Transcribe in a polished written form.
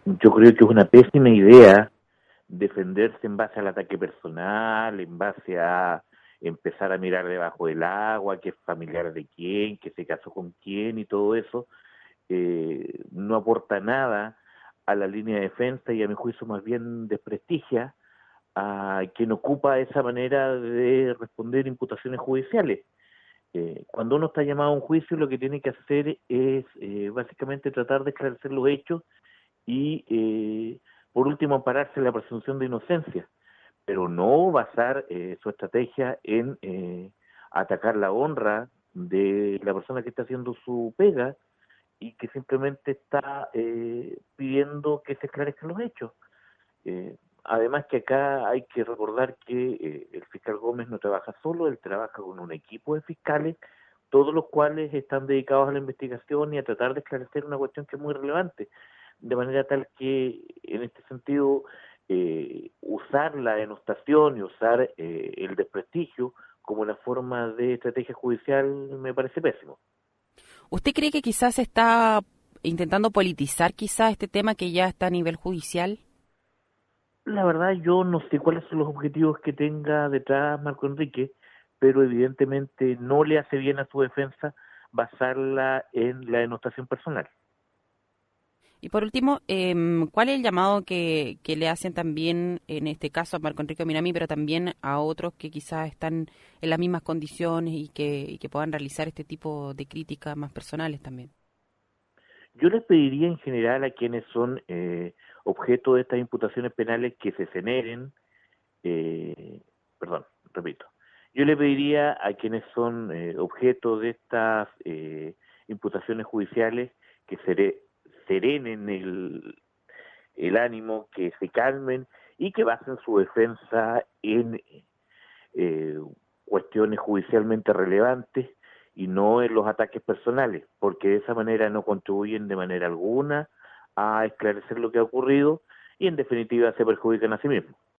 Yo creo que es una pésima idea defenderse en base al ataque personal, en base a empezar a mirar debajo del agua, que es familiar de quién, que se casó con quién y todo eso. No aporta nada a la línea de defensa y a mi juicio más bien desprestigia a quien ocupa esa manera de responder imputaciones judiciales. Cuando uno está llamado a un juicio, lo que tiene que hacer es básicamente tratar de esclarecer los hechos y, por último, ampararse en la presunción de inocencia, pero no basar su estrategia en atacar la honra de la persona que está haciendo su pega y que simplemente está pidiendo que se esclarezcan los hechos. Eh, Además que acá hay que recordar que el fiscal Gómez no trabaja solo, él trabaja con un equipo de fiscales, todos los cuales están dedicados a la investigación y a tratar de esclarecer una cuestión que es muy relevante, de manera tal que en este sentido usar la denostación y usar el desprestigio como una forma de estrategia judicial me parece pésimo. ¿Usted cree que quizás está intentando politizar quizás este tema que ya está a nivel judicial? La verdad yo no sé cuáles son los objetivos que tenga detrás Marco Enrique, pero evidentemente no le hace bien a su defensa basarla en la denostación personal. Y por último, ¿cuál es el llamado que le hacen también, en este caso a Marco Enrique Minami, pero también a otros que quizás están en las mismas condiciones y que puedan realizar este tipo de críticas más personales también? Yo les pediría en general a quienes son objeto de estas imputaciones penales que se generen, eh, perdón, repito, yo le pediría a quienes son objeto de estas imputaciones judiciales que serenen el ánimo, que se calmen y que basen su defensa en eh, cuestiones judicialmente relevantes y no en los ataques personales, porque de esa manera no contribuyen de manera alguna a esclarecer lo que ha ocurrido y en definitiva se perjudican a sí mismos.